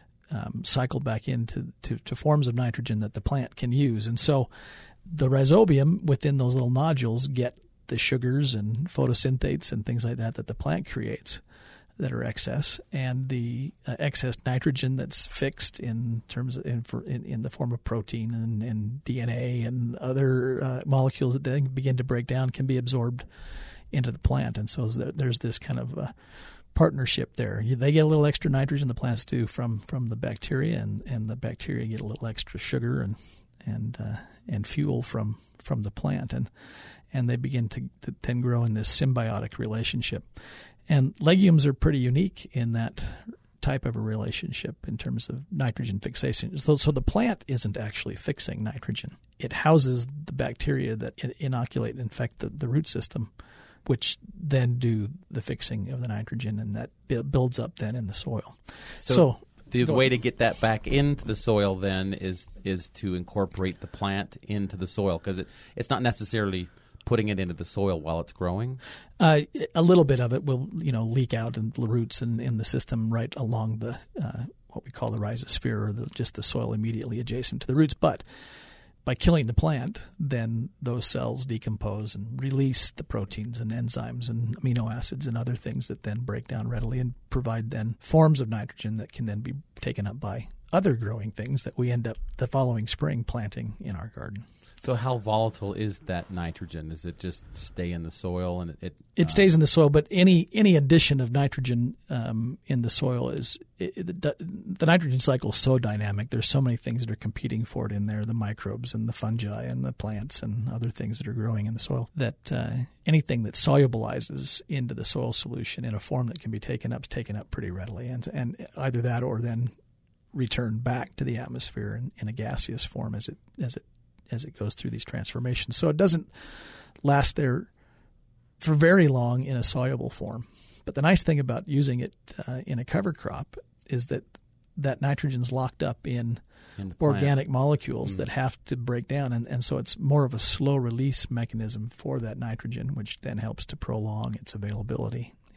Um, cycled back into to, to forms of nitrogen that the plant can use. And so the rhizobium within those little nodules get the sugars and photosynthates and things like that that the plant creates that are excess, and the uh, excess nitrogen that's fixed in terms of in, for, in, in the form of protein and, and D N A and other uh, molecules that they begin to break down can be absorbed into the plant. And so there's this kind of uh, partnership there. They get a little extra nitrogen, the plants do, from, from the bacteria, and, and the bacteria get a little extra sugar and and uh, and fuel from, from the plant, and and they begin to, to then grow in this symbiotic relationship. And legumes are pretty unique in that type of a relationship in terms of nitrogen fixation. So, so the plant isn't actually fixing nitrogen. It houses the bacteria that inoculate and infect the, the root system, which then do the fixing of the nitrogen, and that builds up then in the soil. So, so the way to get that back into the soil then is is to incorporate the plant into the soil, because it, it's not necessarily putting it into the soil while it's growing? Uh, a little bit of it will, you know, leak out in the roots and in the system right along the uh, what we call the rhizosphere, or the, just the soil immediately adjacent to the roots. But by killing the plant, then those cells decompose and release the proteins and enzymes and amino acids and other things that then break down readily and provide then forms of nitrogen that can then be taken up by other growing things that we end up the following spring planting in our garden. So how volatile is that nitrogen? Does it just stay in the soil and it? It, it uh, stays in the soil, but any any addition of nitrogen um, in the soil is it, it, the, the nitrogen cycle is so dynamic. There's so many things that are competing for it in there: the microbes and the fungi and the plants and other things that are growing in the soil. That uh, anything that solubilizes into the soil solution in a form that can be taken up is taken up pretty readily, and and either that or then returned back to the atmosphere in, in a gaseous form as it as it as it goes through these transformations. So it doesn't last there for very long in a soluble form. But the nice thing about using it uh, in a cover crop is that that nitrogen's locked up in, in organic molecules mm. that have to break down. And, and so it's more of a slow release mechanism for that nitrogen, which then helps to prolong its availability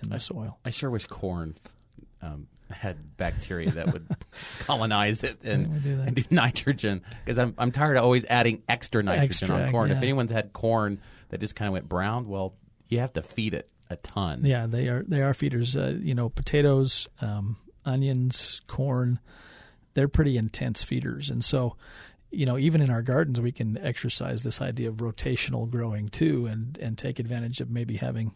in the soil. I sure wish corn um, had bacteria that would colonize it and, Yeah, we do that. and do nitrogen, because I'm I'm tired of always adding extra nitrogen Extra, on corn. yeah. If anyone's had corn that just kind of went brown, well, you have to feed it a ton. Yeah, they are they are feeders. Uh, you know, potatoes, um, onions, corn, they're pretty intense feeders. And so, you know, even in our gardens, we can exercise this idea of rotational growing too, and, and take advantage of maybe having,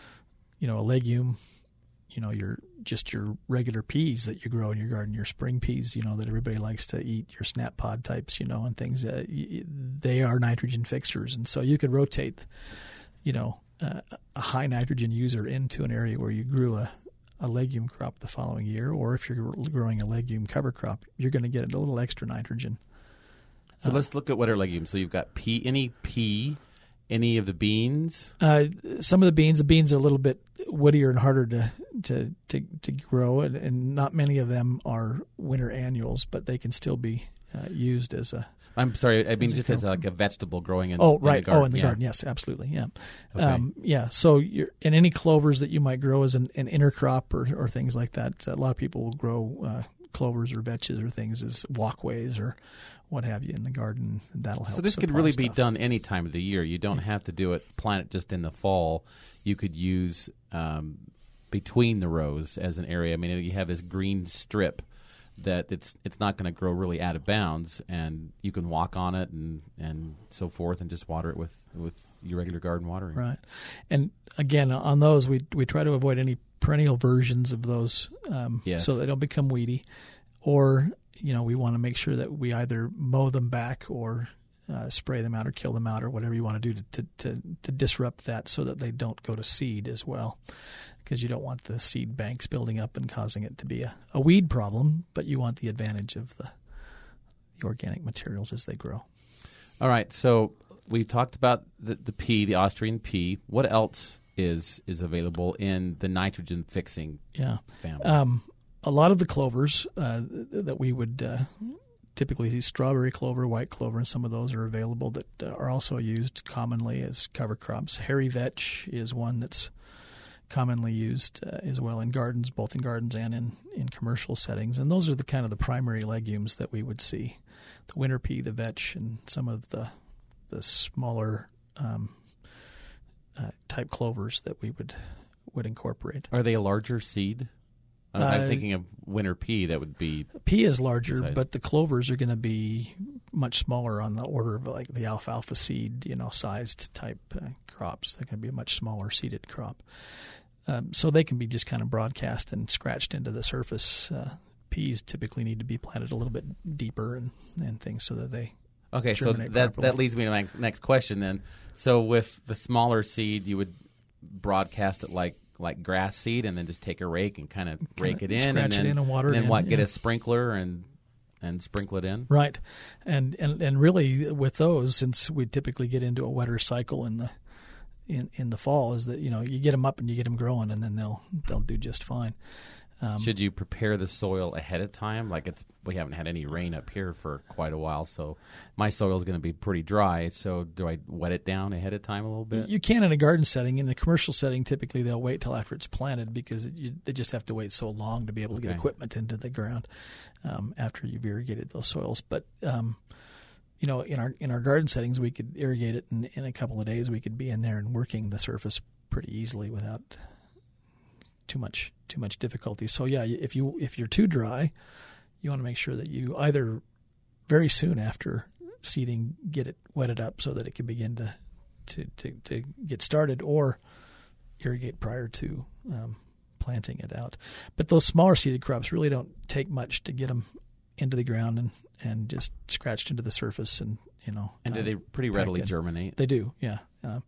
you know, a legume, you know, your just your regular peas that you grow in your garden, your spring peas, you know, that everybody likes to eat, your snap pod types, you know, and things. Uh, y- they are nitrogen fixers. And so you could rotate, you know, uh, a high nitrogen user into an area where you grew a, a legume crop the following year, or if you're growing a legume cover crop, you're going to get a little extra nitrogen. So uh, let's look at what are legumes. So you've got pea, any pea, any of the beans. Uh, some of the beans, the beans are a little bit woodier and harder to to to, to grow, and, and not many of them are winter annuals, but they can still be uh, used as a. I'm sorry, I mean As a just as co- like a vegetable growing in. Oh, right. In the garden. Oh, in the yeah. garden. Yes, absolutely. Yeah. Okay. Um, yeah. So, you're, and any clovers that you might grow as an, an intercrop or, or things like that. A lot of people will grow uh, clovers or vetches or things as walkways or what have you in the garden. That'll help. So this could supply really be stuff. done any time of the year. You don't have to do it, plant it just in the fall. You could use um, between the rows as an area. I mean, you have this green strip that it's it's not going to grow really out of bounds, and you can walk on it and, and so forth, and just water it with, with your regular garden watering. Right. And again, on those, we we try to avoid any perennial versions of those, um, Yes. so they don't become weedy, or you know, we want to make sure that we either mow them back or uh, spray them out or kill them out or whatever you want to do to, to, to, to disrupt that so that they don't go to seed as well, because you don't want the seed banks building up and causing it to be a, a weed problem, but you want the advantage of the, the organic materials as they grow. All right, so we've talked about the, the pea, the Austrian pea. What else is is available in the nitrogen fixing Yeah. family? Um, a lot of the clovers uh, th- that we would uh, typically see, strawberry clover, white clover, and some of those are available that uh, are also used commonly as cover crops. Hairy vetch is one that's commonly used uh, as well in gardens, both in gardens and in, in commercial settings. And those are the kind of the primary legumes that we would see: the winter pea, the vetch, and some of the the smaller um, uh, type clovers that we would would incorporate. Are they a larger seed? I'm, Uh, I'm thinking of winter pea. That would be Pea is larger, Inside. but the clovers are going to be much smaller, on the order of like the alfalfa seed, you know, sized type uh, crops. They're going to be a much smaller seeded crop. Um, so they can be just kind of broadcast and scratched into the surface. Uh, peas typically need to be planted a little bit deeper and, and things so that they okay. So germinate that properly. that leads me to my next, next question. Then, so with the smaller seed, you would broadcast it like. like grass seed, and then just take a rake and kind of rake it in, scratch and it then, in and water it then in, what? Get yeah. a sprinkler and and sprinkle it in. Right, and and and really with those, since we typically get into a wetter cycle in the in in the fall, is that you know you get them up and you get them growing, and then they'll they'll do just fine. Um, Should you prepare the soil ahead of time? Like it's we haven't had any rain up here for quite a while, so my soil is going to be pretty dry. So do I wet it down ahead of time a little bit? You can in a garden setting. In a commercial setting, typically they'll wait till after it's planted because it, you, they just have to wait so long to be able to get Okay. equipment into the ground um, after you've irrigated those soils. But um, you know, in our in our garden settings, we could irrigate it in, in a couple of days. We could be in there and working the surface pretty easily without too much too much difficulty. So yeah, if you if you're too dry, you want to make sure that you either very soon after seeding get it wetted up so that it can begin to to, to, to get started, or irrigate prior to um, planting it out. But those smaller seeded crops really don't take much to get them into the ground and, and just scratched into the surface, and you know. And do uh, they pretty packed readily in. germinate? They do, yeah. Um,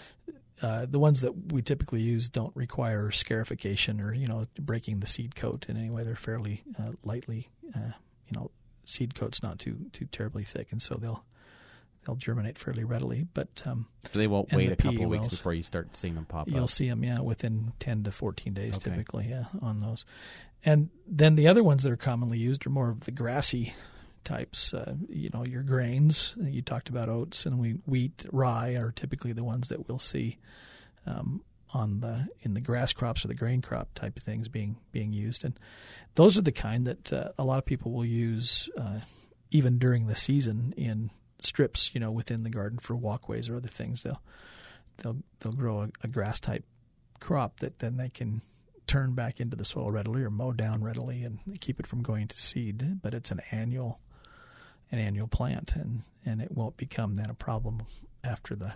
uh, the ones that we typically use don't require scarification or you know breaking the seed coat in any way. They're fairly uh, lightly, uh, you know, seed coat's not too too terribly thick, and so they'll they'll germinate fairly readily. But um, So they won't and wait the a couple pea of weeks wells. before you start seeing them pop you'll up. see them, yeah, within ten to fourteen days Okay. typically, yeah, on those. And then the other ones that are commonly used are more of the grassy types. Uh, you know, your grains. You talked about oats, and we wheat, rye are typically the ones that we'll see um, on the in the grass crops or the grain crop type of things being being used, and those are the kind that uh, a lot of people will use uh, even during the season in strips, you know, within the garden for walkways or other things. They'll they'll they'll grow a, a grass type crop that then they can turn back into the soil readily or mow down readily and keep it from going to seed. But it's an annual an annual plant, and, and it won't become then a problem after the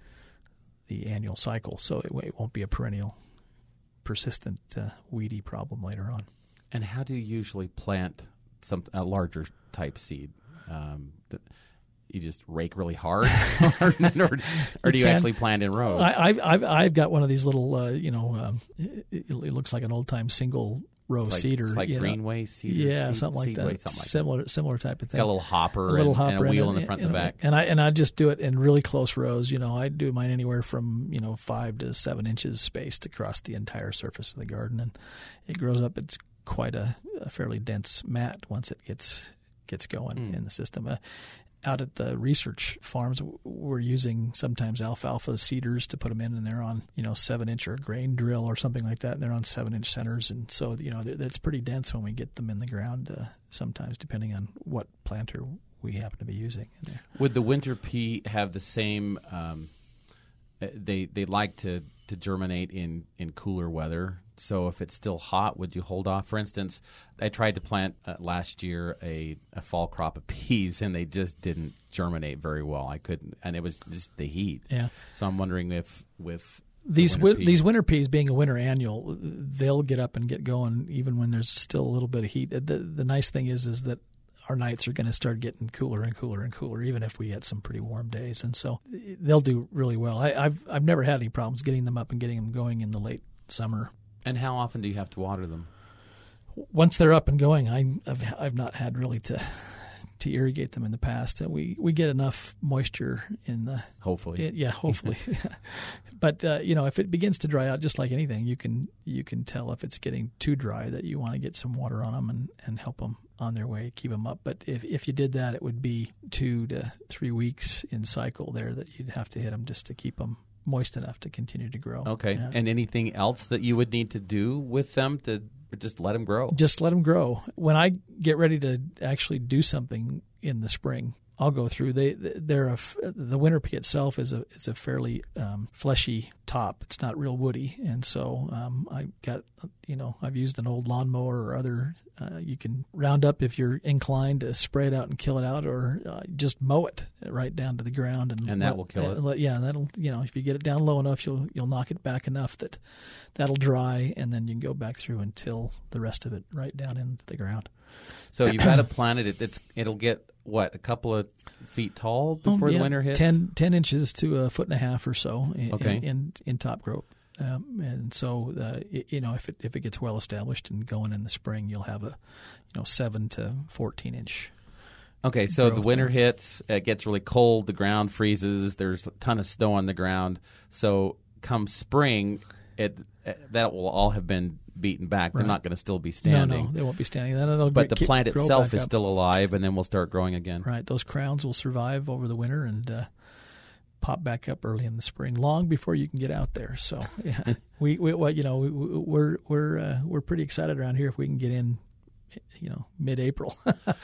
the annual cycle. So it, it won't be a perennial, persistent, uh, weedy problem later on. And how do you usually plant some a larger type seed? Um, th- you just rake really hard, or, or, or do you can. actually plant in rows? I, I've, I've I've got one of these little, uh, you know, um, it, it looks like an old time single row It's like, cedar. it's like you know. Greenway cedar, yeah, seed, something like seedway, that. something like similar, similar type of that. thing. Got a little hopper, a little and, hopper and a wheel in and, the front and, and the back. And I and I just do it in really close rows. You know, I do mine anywhere from you know five to seven inches spaced across the entire surface of the garden, and it grows up. It's quite a, a fairly dense mat once it gets gets going Mm. in the system. Uh, out at the research farms, we're using sometimes alfalfa cedars to put them in, and they're on, you know, seven inch or a grain drill or something like that. And they're on seven inch centers. And so, you know, it's pretty dense when we get them in the ground, uh, sometimes depending on what planter we happen to be using in there. Would the winter pea have the same, um, they, they like to, to germinate in, in cooler weather. So if it's still hot, would you hold off? For instance, I tried to plant uh, last year a, a fall crop of peas, and they just didn't germinate very well. I couldn't, and it was just the heat. Yeah. So I'm wondering if with these the winter wi- these winter peas being a winter annual, they'll get up and get going even when there's still a little bit of heat. The the nice thing is is that our nights are going to start getting cooler and cooler and cooler, even if we get some pretty warm days, and so they'll do really well. I, I've I've never had any problems getting them up and getting them going in the late summer. And how often do you have to water them? Once they're up and going, I, I've I've not had really to to irrigate them in the past. We we get enough moisture in the Hopefully, it, yeah, hopefully. But uh, you know, if it begins to dry out, just like anything, you can you can tell if it's getting too dry that you want to get some water on them and, and help them on their way, keep them up. But if if you did that, it would be two to three weeks in cycle there that you'd have to hit them just to keep them moist enough to continue to grow. Okay. Yeah. And anything else that you would need to do with them to just let them grow? Just let them grow. When I get ready to actually do something in the spring, I'll go through. They they're a, the winter pea itself is a is a fairly um, fleshy top. It's not real woody, and so um, I got you know I've used an old lawnmower or other. Uh, you can round up if you're inclined to spray it out and kill it out, or uh, just mow it right down to the ground, and, And that let, will kill it? Let, yeah, that'll you know if you get it down low enough, you'll you'll knock it back enough that that'll dry, and then you can go back through and till the rest of it right down into the ground. So you've got to plant it. it it's, it'll get, what, a couple of feet tall before Oh, yeah, the winter hits? ten, ten inches to a foot and a half or so in, Okay. in, in, in top growth. Um, and so, uh, it, you know, if it if it gets well established and going in the spring, you'll have a, you know, seven to fourteen inch. Okay, so the growth winter there. hits, it gets really cold, the ground freezes, there's a ton of snow on the ground. So come spring, it that will all have been beaten back. They're Right. not going to still be No, standing. no, they won't be standing. Then it'll But the get- plant grow itself back is up. still alive, and then we'll start growing again. Right. Those crowns will survive over the winter and uh, pop back up early in the spring, long before you can get out there. So, yeah, we, we well, you know, we, we're we're uh, we're pretty excited around here if we can get in, you know, mid-April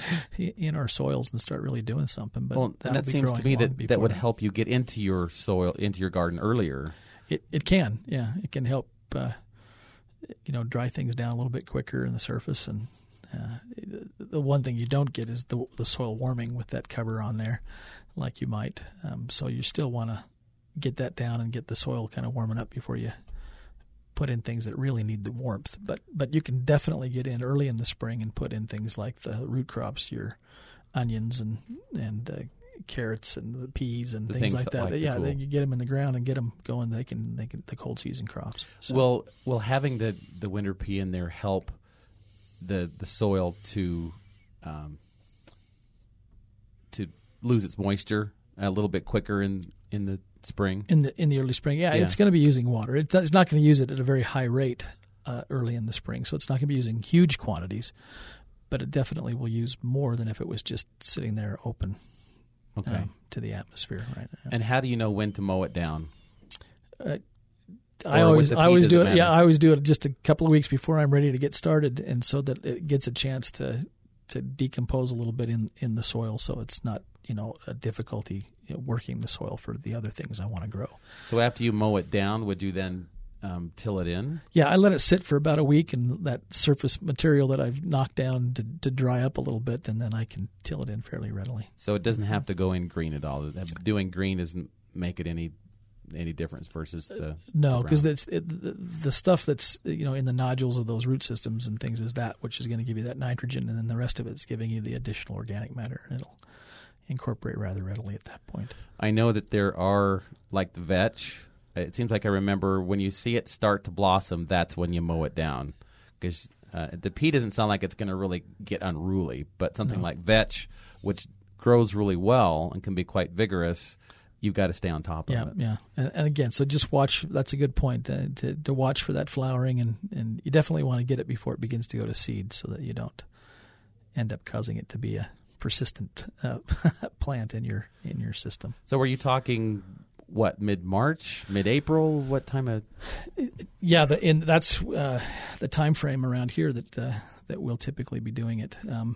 in our soils and start really doing something. But Well, and that'll that be seems to growing me long that, that before would then. help you get into your soil, into your garden earlier. It it can, yeah, it can help, uh, you know, dry things down a little bit quicker in the surface. And uh, the one thing you don't get is the the soil warming with that cover on there, like you might. Um, so you still want to get that down and get the soil kind of warming up before you put in things that really need the warmth. But but you can definitely get in early in the spring and put in things like the root crops, your onions and and uh, carrots and the peas and The things, things like that that. like the yeah, cool. they, you get them in the ground and get them going. They can they can the cold season crops. So, Will will having the, the winter pea in there help the the soil to um, to lose its moisture a little bit quicker in, in the spring? in the in the early spring, yeah, Yeah. it's going to be using water. It, it's not going to use it at a very high rate uh, early in the spring, so it's not going to be using huge quantities. But it definitely will use more than if it was just sitting there open Okay. um, to the atmosphere. Right. And how do you know when to mow it down? Uh, I Or always, with the I peat, always does do it it. Yeah, matter? I always do it just a couple of weeks before I'm ready to get started, and so that it gets a chance to to decompose a little bit in, in the soil, so it's not, you know, a difficulty, you know, working the soil for the other things I want to grow. So after you mow it down, would you then um, till it in? Yeah, I let it sit for about a week, and that surface material that I've knocked down to, to dry up a little bit, and then I can till it in fairly readily. So it doesn't have to go in green at all. Doing green doesn't make it any any difference versus the no, because the it's it, the, the stuff that's, you know, in the nodules of those root systems and things is that which is going to give you that nitrogen, and then the rest of it's giving you the additional organic matter, and it'll incorporate rather readily at that point. I know that there are, like the vetch, it seems like I remember when you see it start to blossom, that's when you mow it down. Because uh, the pea doesn't sound like it's going to really get unruly, but something No. like vetch, which grows really well and can be quite vigorous, you've got to stay on top of Yeah, it. yeah. And, and again, so just watch. That's a good point, uh, to to watch for that flowering, and, and you definitely want to get it before it begins to go to seed, so that you don't end up causing it to be a persistent uh, plant in your in your system. So were you talking, what, mid-March, mid-April? What time of... Yeah, the, and that's uh, the time frame around here that uh, that we'll typically be doing it. Um,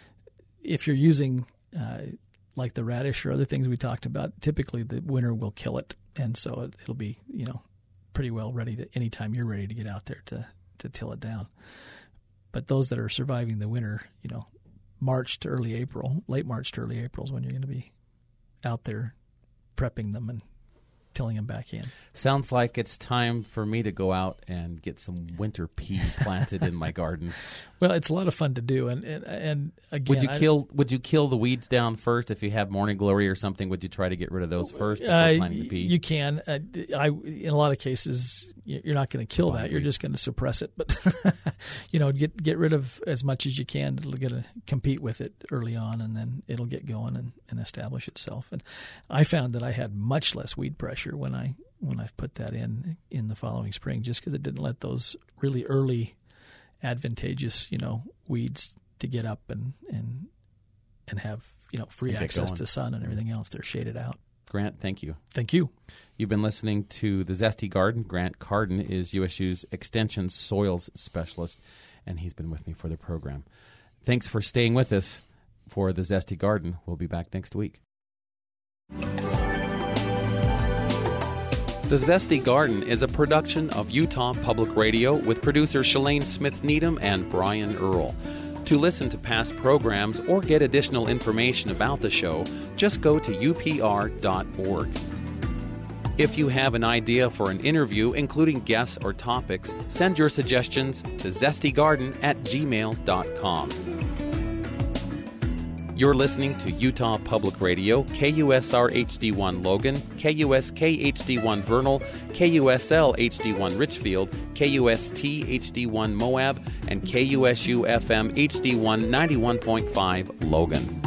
if you're using uh, like the radish or other things we talked about, typically the winter will kill it, and so it, it'll be, you know, pretty well ready to anytime you're ready to get out there to to till it down. But those that are surviving the winter, you know, March to early April, late March to early April is when you're going to be out there prepping them and tilling them back in. Sounds like it's time for me to go out and get some winter pea planted in my garden. Well, it's a lot of fun to do, and and, and again, Would you I- kill Would you kill the weeds down first if you have morning glory or something? Would you try to get rid of those first before Uh, planting the pea? you can. Uh, I in a lot of cases you- you're not going to kill Well, that. You're we- just going to suppress it. But you know, get get rid of as much as you can. It'll get to compete with it early on, and then it'll get going and, and establish itself. And I found that I had much less weed pressure when I when I put that in in the following spring, just because it didn't let those really early advantageous, you know, weeds to get up and and and have, you know, free And get access going. to sun and everything else. They're shaded out. Grant, thank you. Thank you. You've been listening to The Zesty Garden. Grant Carden is U S U's Extension Soils Specialist, and he's been with me for the program. Thanks for staying with us for The Zesty Garden. We'll be back next week. The Zesty Garden is a production of Utah Public Radio with producers Shalane Smith Needham and Brian Earl. To listen to past programs or get additional information about the show, just go to U P R dot org. If you have an idea for an interview, including guests or topics, send your suggestions to zestygarden at gmail dot com. You're listening to Utah Public Radio, K U S R H D one Logan, K U S K H D one Vernal, K U S L H D one Richfield, K U S T H D one Moab, and K U S U F M H D one ninety-one point five Logan.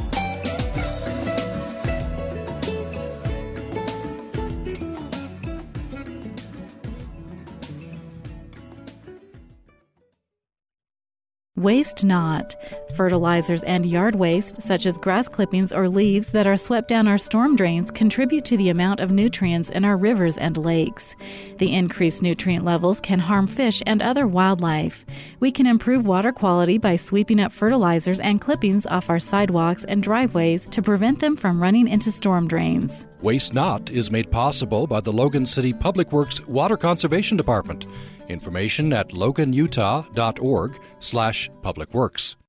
Waste not. Fertilizers and yard waste, such as grass clippings or leaves that are swept down our storm drains, contribute to the amount of nutrients in our rivers and lakes. The increased nutrient levels can harm fish and other wildlife. We can improve water quality by sweeping up fertilizers and clippings off our sidewalks and driveways to prevent them from running into storm drains. Waste Not is made possible by the Logan City Public Works Water Conservation Department. Information at logan utah dot org slash public works.